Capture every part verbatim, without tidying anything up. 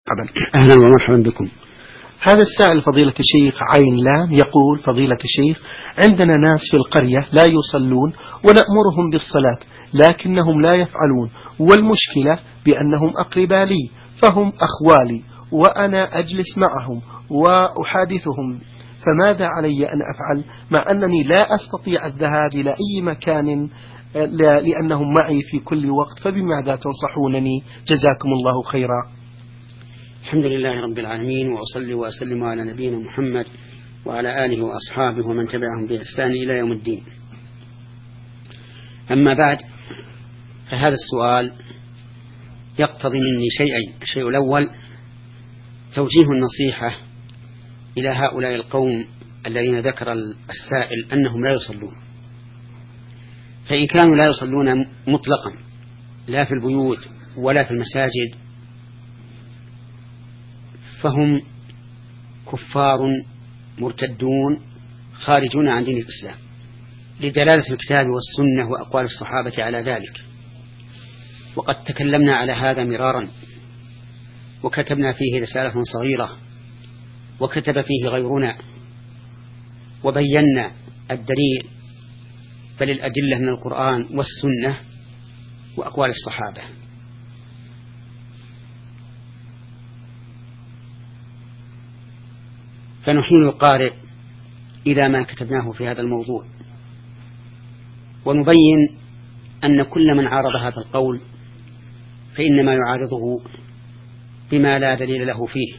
قبل. أهلا ومرحبا بكم. هذا السائل فضيلة الشيخ عين لام يقول: فضيلة الشيخ، عندنا ناس في القرية لا يصلون ونأمرهم بالصلاة لكنهم لا يفعلون، والمشكلة بأنهم أقرباء لي، فهم أخوالي وأنا أجلس معهم وأحادثهم، فماذا علي أن أفعل مع أنني لا أستطيع الذهاب إلى أي مكان لأنهم معي في كل وقت؟ فبماذا تنصحونني؟ جزاكم الله خيرا. الحمد لله رب العالمين، وأصلي وأسلم على نبينا محمد وعلى آله وأصحابه ومن تبعهم بإحسان إلى يوم الدين. أما بعد، فهذا السؤال يقتضي مني شيئين. الشيء الأول توجيه النصيحة إلى هؤلاء القوم الذين ذكر السائل أنهم لا يصلون. فإن كانوا لا يصلون مطلقا لا في البيوت ولا في المساجد فهم كفار مرتدون خارجون عن دين الإسلام، لدلالة الكتاب والسنة وأقوال الصحابة على ذلك. وقد تكلمنا على هذا مرارا، وكتبنا فيه رسالة صغيرة، وكتب فيه غيرنا، وبينا الدليل بل الأدلة من القرآن والسنة وأقوال الصحابة. فنحيل القارئ إلى ما كتبناه في هذا الموضوع، ونبين أن كل من عارض هذا القول فإنما يعارضه بما لا دليل له فيه.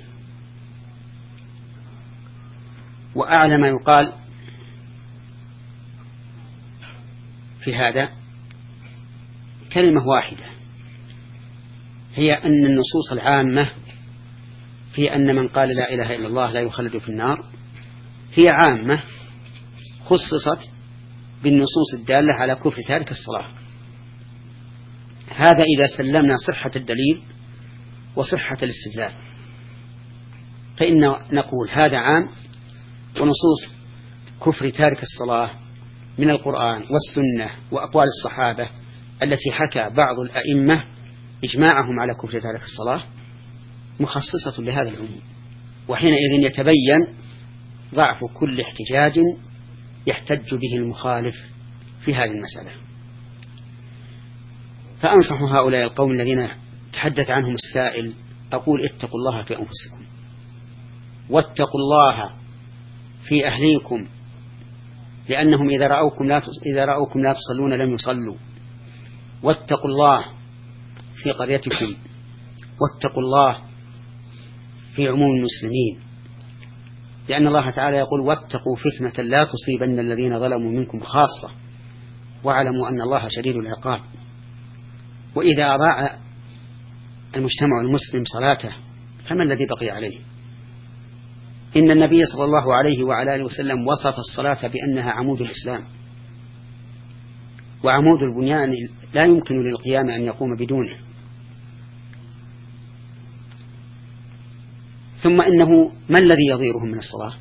وأعلى ما يقال في هذا كلمة واحدة، هي أن النصوص العامة في أن من قال لا إله إلا الله لا يخلد في النار هي عامة، خصصت بالنصوص الدالة على كفر تارك الصلاة. هذا إذا سلمنا صحة الدليل وصحة الاستدلال، فإن نقول هذا عام، ونصوص كفر تارك الصلاة من القرآن والسنة وأقوال الصحابة التي حكى بعض الأئمة إجماعهم على كفر تارك الصلاة مخصصة لهذا العموم. وحينئذ يتبين ضعف كل احتجاج يحتج به المخالف في هذه المسألة. فأنصح هؤلاء القوم الذين تحدث عنهم السائل، أقول: اتقوا الله في أنفسكم، واتقوا الله في أهليكم، لأنهم إذا رأوكم لا إذا رأوكم لا تصلون لم يصلوا. واتقوا الله في قريتكم، واتقوا الله في عموم المسلمين، لأن الله تعالى يقول: واتقوا فتنة لا تصيبن الذين ظلموا منكم خاصة واعلموا أن الله شديد العقاب. وإذا أضاع المجتمع المسلم صلاته فما الذي بقي عليه؟ إن النبي صلى الله عليه وعلى آله وسلم وصف الصلاة بأنها عمود الإسلام، وعمود البنيان لا يمكن للقيام أن يقوم بدونه. ثم إنه ما الذي يضيرهم من الصلاة؟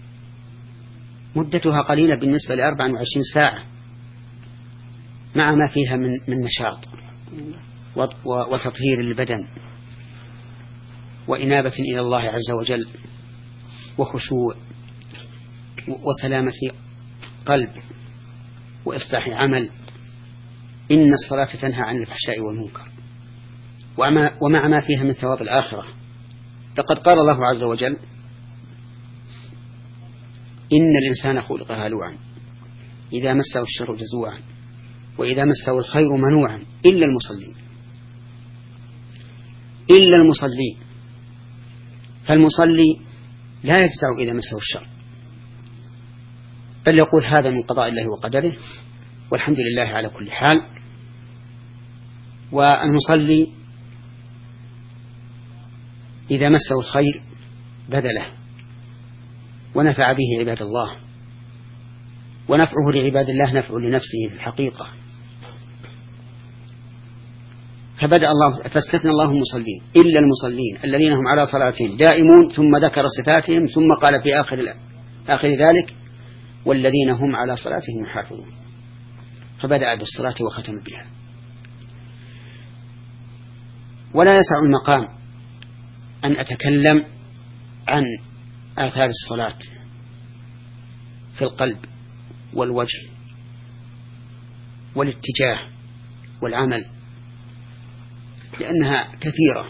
مدتها قليلة بالنسبة لأربع وعشرين ساعة، مع ما فيها من, من نشاط وتطهير البدن وإنابة إلى الله عز وجل وخشوع وسلامة قلب وإصلاح عمل. إن الصلاة تنهى عن الفحشاء والمنكر، ومع ما فيها من ثواب الآخرة. لقد قال الله عز وجل: إن الإنسان خلق هلوعا إذا مسه الشر جزوعا وإذا مسه الخير منوعا إلا المصلين. إلا المصلين. فالمصلي لا يجزع إذا مسه الشر، بل يقول: هذا من قضاء الله وقدره والحمد لله على كل حال. والمصلي إذا مسه الخير بذله ونفع به عباد الله، ونفعه لعباد الله نفع لنفسه في الحقيقة. فبدأ الله فاستثنى الله المصلين إلا المصلين الذين هم على صلاتهم دائمون، ثم ذكر صفاتهم، ثم قال في آخر آخر ذلك: والذين هم على صلاتهم يحافظون. فبدأ بالصلاة وختم بها. ولا يسع المقام أن أتكلم عن آثار الصلاة في القلب والوجه والاتجاه والعمل، لأنها كثيرة.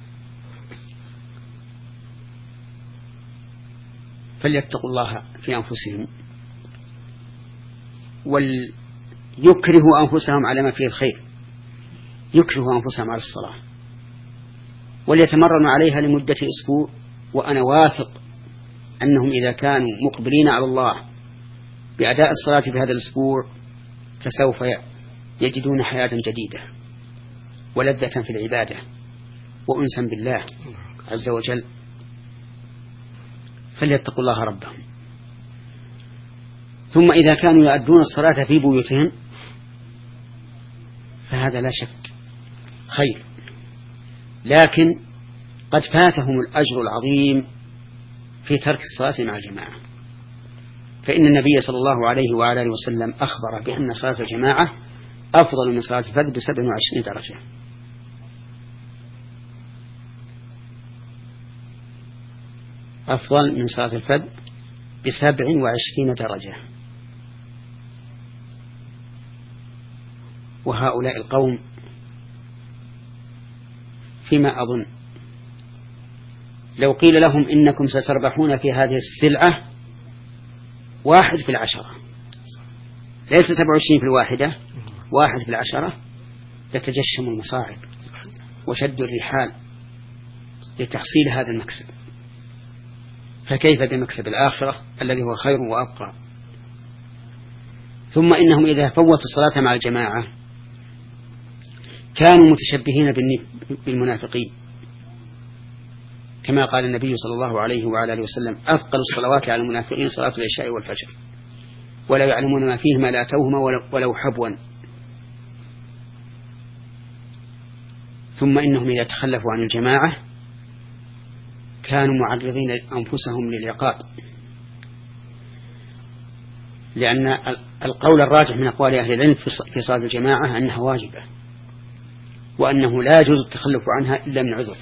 فليتقوا الله في أنفسهم وليكرهوا أنفسهم على ما فيه الخير، يكرهوا أنفسهم على الصلاة وليتمرنوا عليها لمدة أسبوع. وأنا واثق أنهم إذا كانوا مقبلين على الله بأداء الصلاة في هذا الأسبوع فسوف يجدون حياة جديدة ولذة في العبادة وأنسا بالله عز وجل. فليتقوا الله ربهم. ثم إذا كانوا يؤدون الصلاة في بيوتهم فهذا لا شك خير، لكن قد فاتهم الأجر العظيم في ترك الصلاة مع الجماعة. فإن النبي صلى الله عليه وعلى آله وسلم أخبر بأن صلاة الجماعة أفضل من صلاة الفرد بسبع وعشرين درجة. أفضل من صلاة الفرد بسبع وعشرين درجة. وهؤلاء القوم فيما أظن لو قيل لهم إنكم ستربحون في هذه السلعة واحد في العشرة، ليس سبع وعشرين في الواحدة، واحد في العشرة، لتجشم المصاعب وشد الرحال لتحصيل هذا المكسب. فكيف بمكسب الآخرة الذي هو خير وأبقى؟ ثم إنهم إذا فوتوا الصلاة مع الجماعة كانوا متشبهين بالمنافقين، كما قال النبي صلى الله عليه وعلى آله وسلم: أثقل الصلوات على المنافقين صلاة العشاء والفجر ولا يعلمون ما فيهما لا أتوهما ولو حبوا. ثم إنهم إذا تخلفوا عن الجماعة كانوا معرضين أنفسهم للعقاب، لأن القول الراجح من أقوال أهل العلم في صلاة الجماعة أنها واجبة، وأنه لا يجوز التخلف عنها إلا من عذر.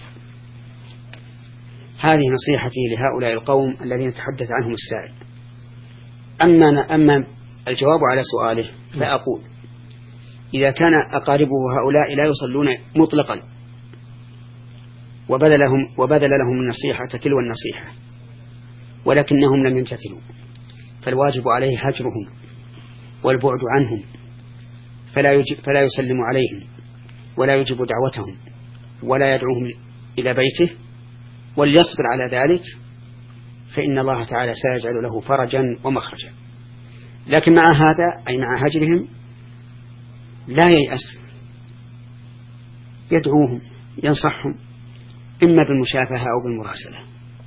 هذه نصيحتي لهؤلاء القوم الذين تحدث عنهم السائل. أما, أما الجواب على سؤاله فأقول: إذا كان أقاربه هؤلاء لا يصلون مطلقا وبذل لهم, وبذل لهم النصيحة تلو النصيحة ولكنهم لم يمتثلوا، فالواجب عليه هجرهم والبعد عنهم، فلا, يجب فلا يسلم عليهم ولا يجب دعوتهم ولا يدعوهم إلى بيته، وليصبر على ذلك، فإن الله تعالى سيجعل له فرجا ومخرجا. لكن مع هذا أي مع هجرهم لا ييأس، يدعوهم ينصحهم إما بالمشافهة أو بالمراسلة،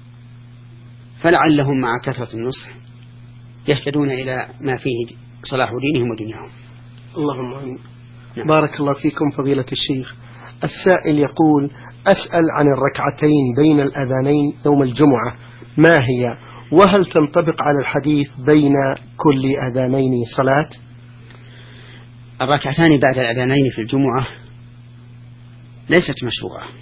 فلعلهم مع كثرة النصح يهتدون إلى ما فيه صلاح دينهم ودنياهم. اللهم آمين. نعم. بارك الله فيكم فضيلة الشيخ. السائل يقول: أسأل عن الركعتين بين الأذانين يوم الجمعة، ما هي؟ وهل تنطبق على الحديث بين كل أذانين صلاة؟ الركعتان بعد الأذانين في الجمعة ليست مشروعة،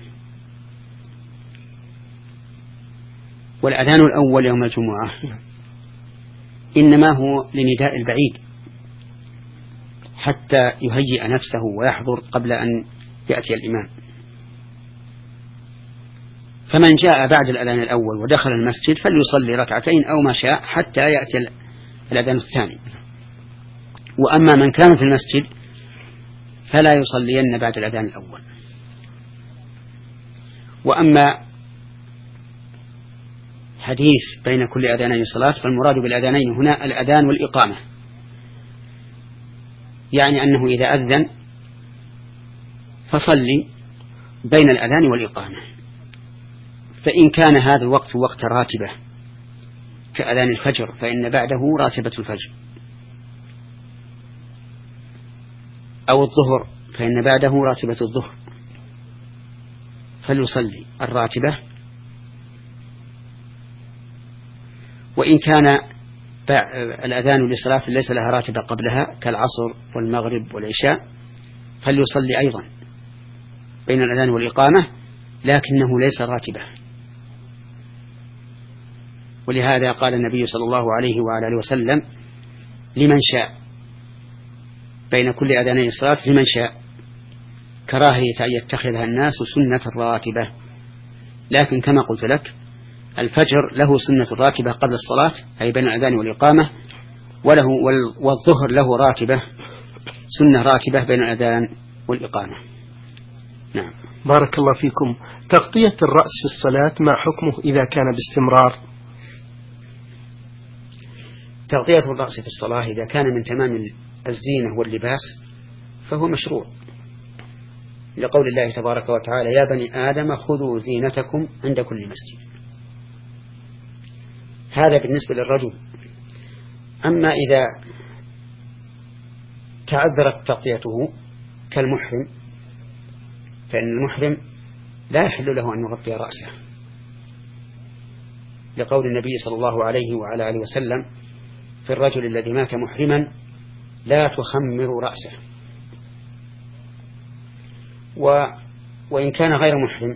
والأذان الأول يوم الجمعة إنما هو لنداء البعيد حتى يهيئ نفسه ويحضر قبل أن يأتي الإمام. فمن جاء بعد الأذان الأول ودخل المسجد فليصلي ركعتين أو ما شاء حتى يأتي الأذان الثاني. وأما من كان في المسجد فلا يصلين بعد الأذان الأول. وأما حديث بين كل أذانين صلاة فالمراد بالأذانين هنا الأذان والإقامة، يعني أنه إذا أذن فصلي بين الأذان والإقامة، فإن كان هذا الوقت وقت راتبة كأذان الفجر فإن بعده راتبة الفجر، أو الظهر فإن بعده راتبة الظهر، فليصلي الراتبة. وإن كان الأذان لصلاة ليس لها راتبة قبلها كالعصر والمغرب والعشاء فليصلي أيضا بين الأذان والإقامة، لكنه ليس راتبة، ولهذا قال النبي صلى الله عليه وعلى آله وسلم لمن شاء بين كل أذاني الصلاة لمن شاء، كراهية أن يتخذها الناس سنة راتبة. لكن كما قلت لك الفجر له سنة راتبة قبل الصلاة أي بين الأذان والإقامة، وله والظهر له راتبة سنة راتبة بين الأذان والإقامة. نعم. بارك الله فيكم. تغطية الرأس في الصلاة ما حكمه إذا كان باستمرار؟ تغطية الرأس في الصلاة إذا كان من تمام الزينة واللباس فهو مشروع، لقول الله تبارك وتعالى يا بني آدم خذوا زينتكم عند كل مسجد. هذا بالنسبة للرجل. أما إذا تعذرت تغطيته كالمحرم فإن المحرم لا يحل له أن يغطي رأسه، لقول النبي صلى الله عليه وعلى آله وسلم في الرجل الذي مات محرما لا تخمر رأسه. و وإن كان غير محرم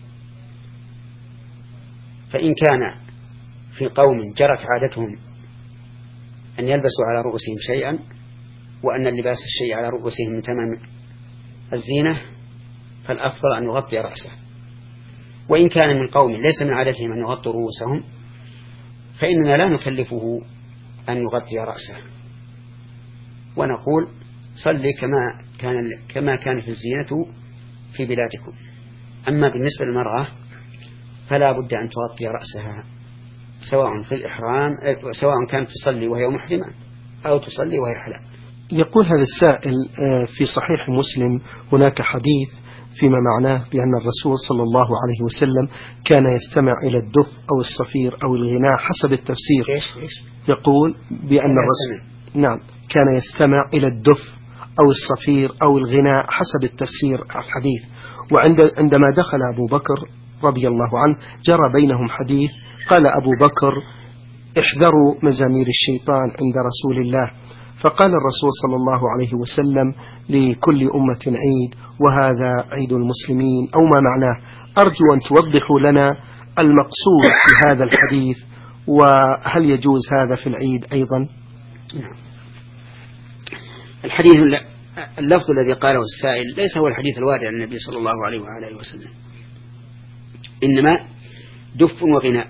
فإن كان في قوم جرت عادتهم أن يلبسوا على رؤوسهم شيئا وأن اللباس الشيء على رؤوسهم من تمام الزينة فالأفضل أن يغطي رأسه. وإن كان من قوم ليس من عادتهم أن يغطوا رؤوسهم فإننا لا نكلفه أن يغطي رأسه ونقول صلي كما كان كما كانت الزينة في بلادكم. أما بالنسبة للمرأة فلا بد أن تغطي رأسها سواء في الإحرام سواء كانت تصلي وهي محرمة أو تصلي وهي حلال. يقول هذا السائل في صحيح مسلم هناك حديث فيما معناه بأن الرسول صلى الله عليه وسلم كان يستمع إلى الدف أو الصفير أو الغناء حسب التفسير. إيش إيش؟ يقول بأن الرسول نعم كان يستمع إلى الدف أو الصفير أو الغناء حسب التفسير الحديث. وعندما دخل أبو بكر رضي الله عنه جرى بينهم حديث قال أبو بكر احذروا مزامير الشيطان عند رسول الله، فقال الرسول صلى الله عليه وسلم لكل أمة عيد وهذا عيد المسلمين أو ما معناه. أرجو أن توضحوا لنا المقصود في هذا الحديث وهل يجوز هذا في العيد أيضا؟ الحديث اللفظ الذي قاله السائل ليس هو الحديث الوارد عن النبي صلى الله عليه وآله وسلم، إنما دف وغناء.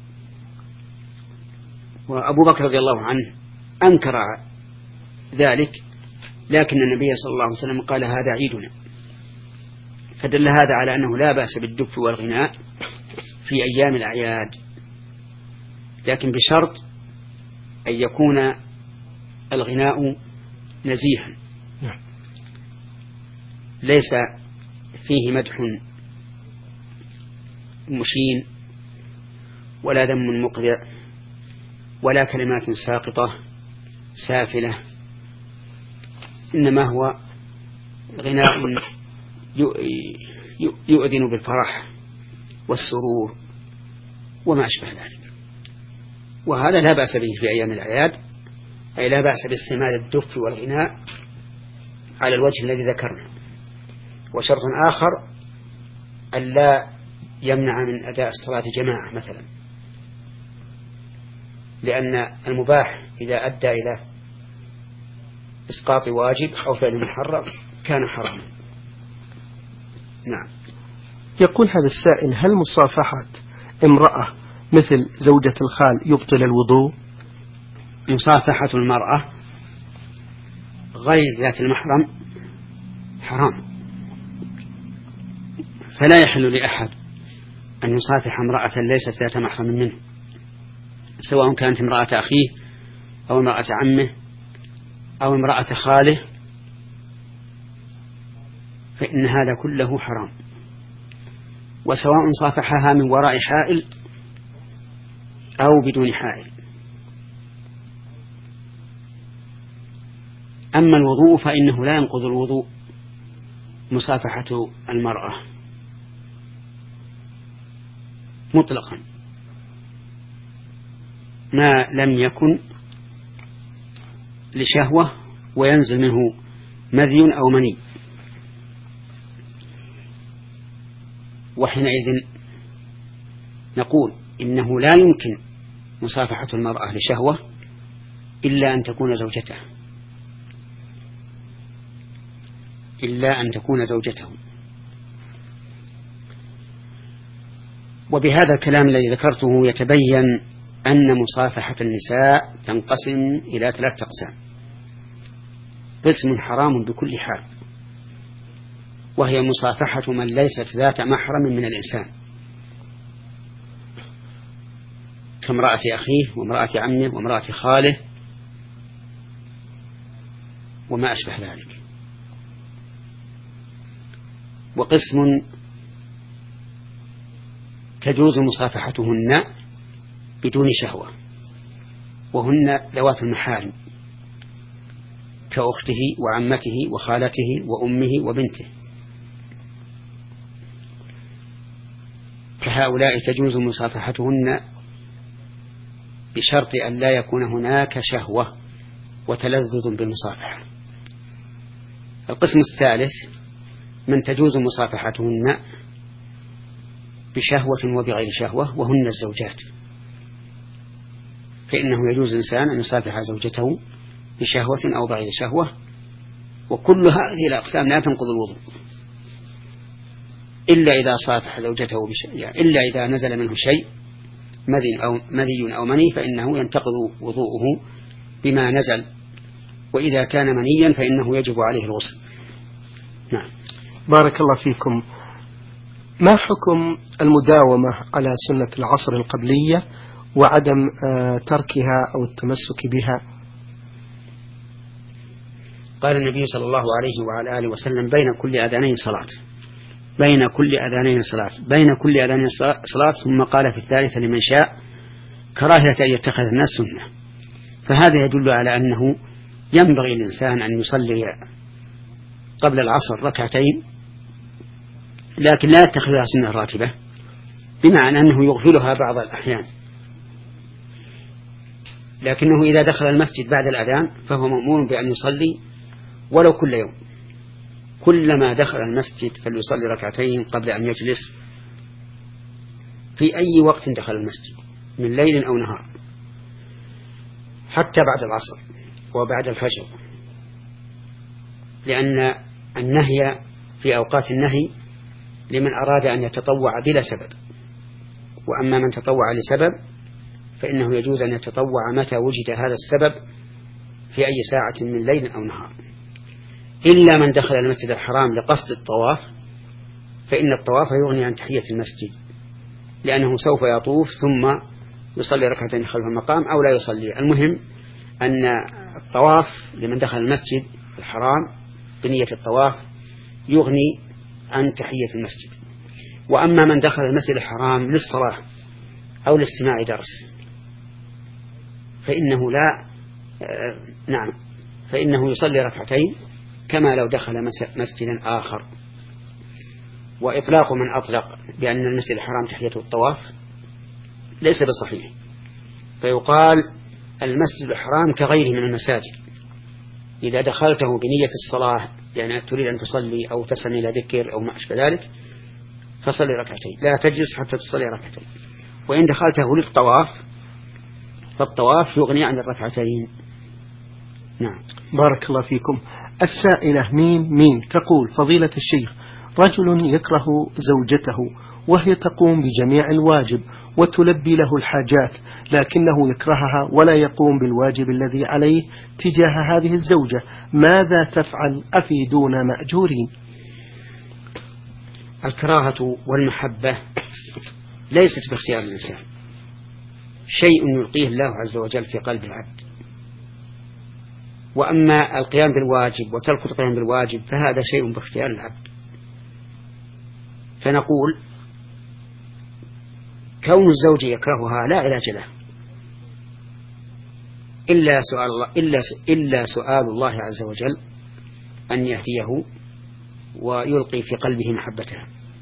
وأبو بكر رضي الله عنه أنكر ذلك، لكن النبي صلى الله عليه وسلم قال هذا عيدنا، فدل هذا على أنه لا بأس بالدف والغناء في أيام الأعياد، لكن بشرط أن يكون الغناء نزيها ليس فيه مدح مشين ولا ذم مقذع ولا كلمات ساقطة سافلة، إنما هو غناء يؤذن بالفرح والسرور وما أشبه ذلك. وهذا لا بأس به في أيام الأعياد، أي لا بأس باستعمال الدف والغناء على الوجه الذي ذكرنا. وشرط آخر ألا يمنع من أداء الصلاة جماعة مثلا، لأن المباح إذا أدى إلى إسقاط واجب أو فعل محرم كان حراما. نعم. يقول هذا السائل هل مصافحة امرأة مثل زوجة الخال يبطل الوضوء؟ مصافحة المرأة غير ذات المحرم حرام، فلا يحل لأحد أن يصافح امرأة ليست ذات محرم منه، سواء كانت امرأة أخيه أو امرأة عمه أو امرأة خاله، فإن هذا كله حرام، وسواء صافحها من وراء حائل أو بدون حائل. أما الوضوء فإنه لا ينقض الوضوء مصافحة المرأة مطلقا ما لم يكن لشهوة وينزل منه مذي أو مني، وحينئذ نقول إنه لا يمكن مصافحة المرأة لشهوة إلا أن تكون زوجته إلا أن تكون زوجته وبهذا الكلام الذي ذكرته يتبين أن مصافحة النساء تنقسم إلى ثلاثة أقسام. قسم حرام بكل حال، وهي مصافحة من ليست ذات محرم من الإنسان، كامرأة أخيه وامرأة عمه وامرأة خاله وما أشبه ذلك. وقسم تجوز مصافحتهن بدون شهوة، وهن ذوات المحارم كأخته وعمته وخالته وأمه وبنته، فهؤلاء تجوز مصافحتهن بشرط أن لا يكون هناك شهوة وتلذذ بالمصافحة. القسم الثالث من تجوز مصافحتهن بشهوة وبغير شهوة، وهن الزوجات، فإنه يجوز الإنسان أن يصافح زوجته بشهوة أو بغير شهوة، وكل هذه الأقسام لا تنقض الوضوء إلا إذا صافح زوجته بشيء، يعني إلا إذا نزل منه شيء مذي أو مذي أو مني فإنه ينتقض وضوءه بما نزل، وإذا كان منيا فإنه يجب عليه الغسل. نعم. بارك الله فيكم. ما حكم المداومة على سنة العصر القبلية وعدم تركها أو التمسك بها؟ قال النبي صلى الله عليه وعلى آله وسلم: بين كل أذانين صلاة، بين كل أذانين صلاة، بين كل أذانين صلاة. ثم قال في الثالثة: لمن شاء، كراهية أن يتخذ الناس سنة. فهذا يدل على أنه ينبغي الإنسان أن يصلي قبل العصر ركعتين، لكن لا يتخذها سنة راتبة، بمعنى أنه يغفلها بعض الأحيان، لكنه إذا دخل المسجد بعد الأذان فهو مأمور بأن يصلي ولو كل يوم، كلما دخل المسجد فليصلي ركعتين قبل أن يجلس في أي وقت دخل المسجد من ليل أو نهار، حتى بعد العصر وبعد الفجر، لأن النهي في أوقات النهي لمن أراد أن يتطوع بلا سبب، وأما من تطوع لسبب فإنه يجوز أن يتطوع متى وجد هذا السبب في أي ساعة من ليل أو نهار، إلا من دخل المسجد الحرام لقصد الطواف، فإن الطواف يغني عن تحية المسجد، لأنه سوف يطوف ثم يصلي ركعتين خلف المقام أو لا يصلي. المهم أن الطواف لمن دخل المسجد الحرام بنية الطواف يغني عن تحية المسجد. وأما من دخل المسجد الحرام للصلاة أو لاستماع درس فإنه لا آه نعم فإنه يصلي ركعتين كما لو دخل مسجدا آخر. وإطلاق من أطلق بأن المسجد الحرام تحيته الطواف ليس بصحيح، فيقال المسجد الحرام كغيره من المساجد، إذا دخلته بنية الصلاة يعني تريد أن تصلي أو تسمع إلى ذكر أو ما أشبه ذلك فصلي ركعتين، لا تجلس حتى تصلي ركعتين. وإن دخلته للطواف فالطواف يغني عن الركعتين. نعم. بارك الله فيكم. السائلة ميم ميم تقول: فضيلة الشيخ، رجل يكره زوجته وهي تقوم بجميع الواجب وتلبي له الحاجات، لكنه يكرهها ولا يقوم بالواجب الذي عليه تجاه هذه الزوجة، ماذا تفعل؟ أفيدونا مأجورين. الكراهة والمحبة ليست باختيار الإنسان، شيء يلقيه الله عز وجل في قلب العبد. وأما القيام بالواجب وترك القيام بالواجب فهذا شيء باختيار العبد. فنقول كون الزوج يكرهها لا علاج له إلا سؤال الله, إلا, إلا سؤال الله عز وجل أن يهديه ويلقي في قلبه محبتها.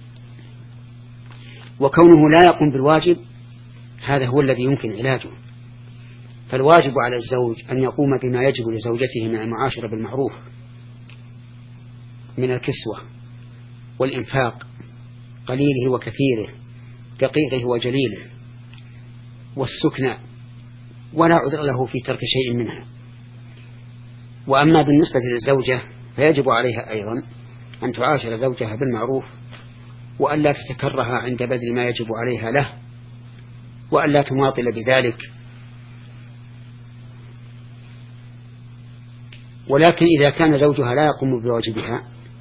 وكونه لا يقوم بالواجب هذا هو الذي يمكن علاجه. فالواجب على الزوج أن يقوم بما يجب لزوجته من المعاشرة بالمعروف من الكسوة والإنفاق، قليله وكثيره، دقيقه وجليله، والسكنى ولا عذر له في ترك شيء منها. وأما بالنسبة للزوجة فيجب عليها أيضا أن تعاشر زوجها بالمعروف، وأن لا تتكره عند بذل ما يجب عليها له، وأن لا تماطل بذلك. ولكن إذا كان زوجها لا يقوم بواجبها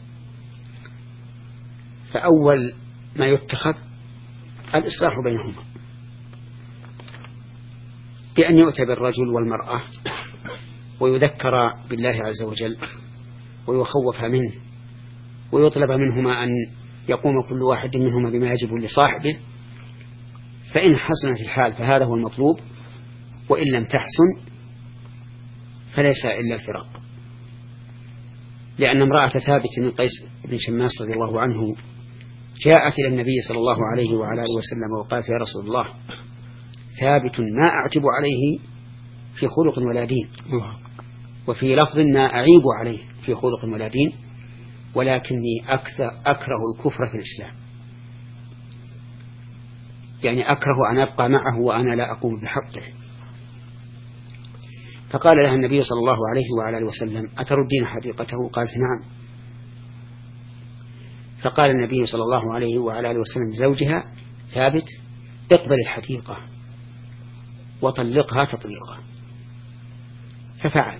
فأول ما يتخذ الإصلاح بينهما، بأن يؤتى بالرجل والمرأة ويذكر بالله عز وجل ويخوف منه، ويطلب منهما أن يقوم كل واحد منهما بما يجب لصاحبه، فإن حسنت الحال فهذا هو المطلوب، وإن لم تحسن فليس إلا الفراق. لأن امرأة ثابت بن قيس بن شماس رضي الله عنه جاءت إلى النبي صلى الله عليه وعلى آله وسلم وقالت: يا رسول الله، ثابت ما أعتب عليه في خلق ولا دين، وفي لفظ ما أعيب عليه في خلق ولا دين، ولكني أكثر أكره الكفر في الإسلام، يعني أكره أن أبقى معه وأنا لا أقوم بحقه. فقال لها النبي صلى الله عليه وعلى آله وسلم: أتردين حديقته؟ قالت: نعم. فقال النبي صلى الله عليه وعلى آله وسلم لزوجها: ثابت، اقبل الحديقة وطلقها تطليقا. ففعل.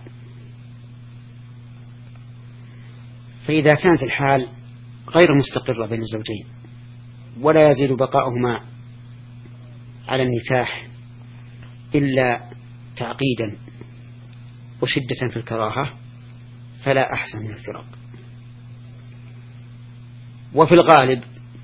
فإذا كانت الحال غير مستقرة بين الزوجين ولا يزيد بقاؤهما على النكاح إلا تعقيدا وشدة في الكراهة، فلا أحسن من الفراق. وفي الغالب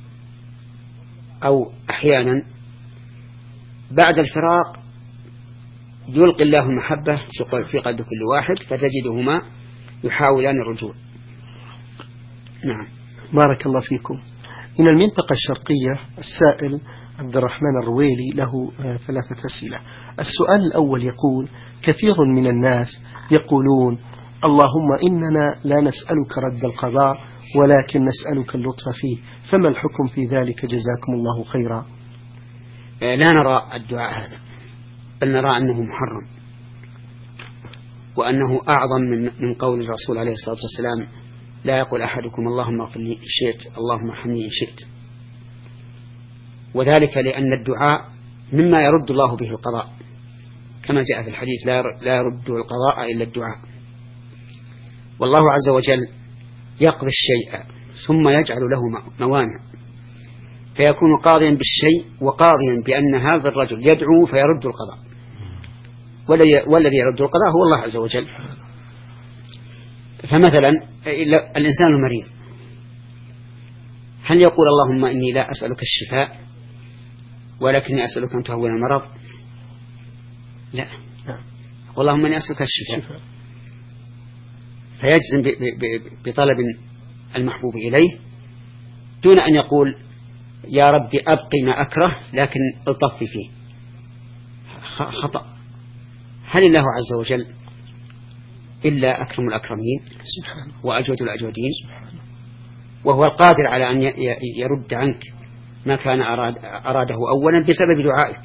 أو أحيانا بعد الفراق يلقي الله المحبة في قلب كل واحد، فتجدهما يحاولان الرجوع. نعم. بارك الله فيكم. من المنطقة الشرقية السائل عبد الرحمن الرويلي له ثلاثة أسئلة. السؤال الأول يقول: كثير من الناس يقولون: اللهم إننا لا نسألك رد القضاء ولكن نسألك اللطف فيه، فما الحكم في ذلك جزاكم الله خيرا؟ لا نرى الدعاء هذا، بل نرى أنه محرم، وأنه أعظم من من قول الرسول عليه الصلاة والسلام: لا يقول أحدكم اللهم اغفر لي إن شئت، اللهم ارحمني إن شئت. وذلك لأن الدعاء مما يرد الله به القضاء، كما جاء في الحديث: لا يرد القضاء إلا الدعاء. والله عز وجل يقضي الشيء ثم يجعل له موانع، فيكون قاضيا بالشيء وقاضيا بأن هذا الرجل يدعو فيرد القضاء، والذي يرد القضاء هو الله عز وجل. فمثلا الإنسان المريض هل يقول: اللهم إني لا أسألك الشفاء ولكني أسألك أن تهون المرض؟ لا، اللهم إني أسألك الشفاء، فيجزم بطلب المحبوب إليه دون أن يقول: يا ربي أبقي ما أكره لكن أطفي فيه. خطأ. هل الله عز وجل إلا أكرم الأكرمين وأجود الأجودين، وهو القادر على أن يرد عنك ما كان أراد أراده أولا بسبب دعائك.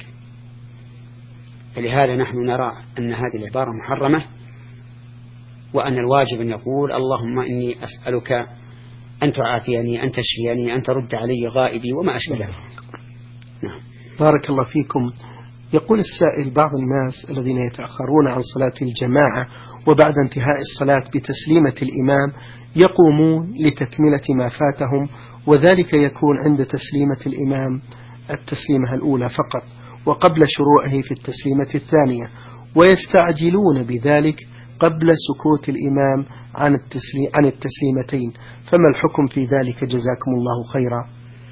فلهذا نحن نرى أن هذه العبارة محرمة، وأن الواجب أن يقول: اللهم إني أسألك أن تعافيني، أن تشفيني، أن ترد علي غائبي وما أشبه ذلك. نعم. بارك الله فيكم. يقول السائل: بعض الناس الذين يتأخرون عن صلاة الجماعة وبعد انتهاء الصلاة بتسليمة الإمام يقومون لتكملة ما فاتهم، وذلك يكون عند تسليمة الإمام التسليمة الأولى فقط وقبل شروعه في التسليمة الثانية، ويستعجلون بذلك قبل سكوت الإمام عن التسليم عن التسليمتين، فما الحكم في ذلك جزاكم الله خيرا؟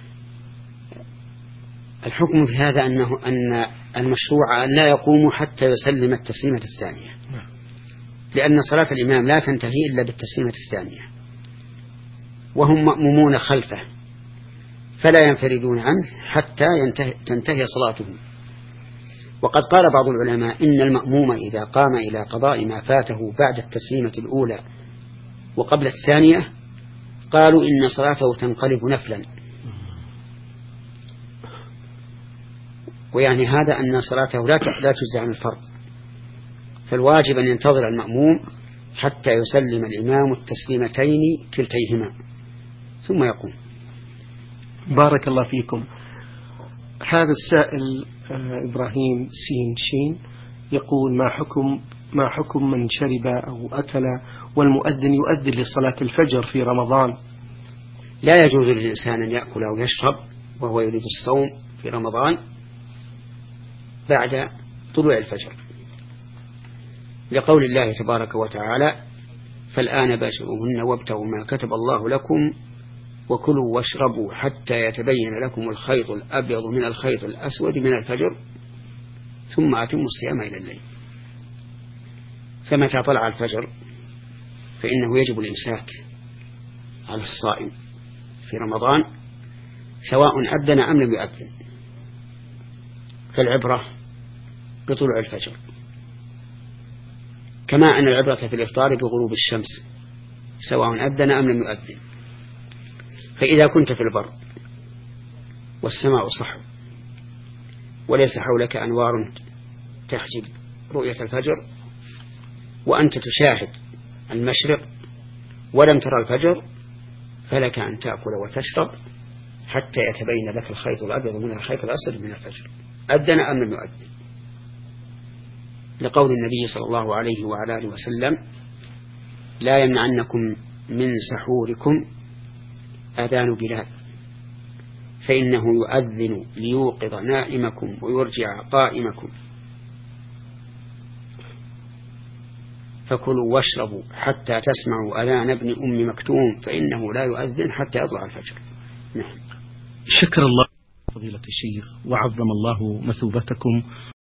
الحكم في هذا أنه أن المشروع أن لا يقوم حتى يسلم التسليمة الثانية، لأن صلاة الإمام لا تنتهي إلا بالتسليمة الثانية، وهم مأمومون خلفه فلا ينفردون عنه حتى ينتهي تنتهي صلاته. وقد قال بعض العلماء: إن المأموم إذا قام إلى قضاء ما فاته بعد التسليمة الأولى وقبل الثانية قالوا إن صلاته تنقلب نفلا، ويعني هذا أن صلاته لا لا تجزع عن الفرض، فالواجب أن ينتظر المأموم حتى يسلم الإمام التسليمتين كلتيهما ثم يقوم. بارك الله فيكم. هذا السائل إبراهيم سين شين يقول: ما حكم ما حكم من شرب أو أكل والمؤذن يؤذن لصلاة الفجر في رمضان؟ لا يجوز للإنسان أن يأكل أو يشرب وهو يريد الصوم في رمضان بعد طلوع الفجر، لقول الله تبارك وتعالى: فالآن باشروهن وابتغوا ما كتب الله لكم وكلوا واشربوا حتى يتبين لكم الخيط الأبيض من الخيط الأسود من الفجر ثم أتموا الصيام إلى الليل. فمتى طلع الفجر فإنه يجب الإمساك على الصائم في رمضان سواء أذن أم لم يؤذن، فالعبرة بطلوع الفجر، كما أن العبرة في الإفطار بغروب الشمس سواء أذن أم لم يؤذن. فإذا كنت في البر والسماء صحو وليس حولك أنوار تحجب رؤية الفجر وأنت تشاهد المشرق ولم ترى الفجر، فلك أن تأكل وتشرب حتى يتبين لك الخيط الأبيض من الخيط الأسود من الفجر أذن أم لم يؤذن، لقول النبي صلى الله عليه وعلى آله وسلم: لا يمنعنكم من سحوركم أذان بلال فإنه يؤذن ليوقظ نائمكم ويرجع قائمكم، فكلوا واشربوا حتى تسمعوا أذان ابن أم مكتوم فإنه لا يؤذن حتى يطلع الفجر. نعم. شكر الله فضيلة الشيخ وعظم الله مثوبتكم.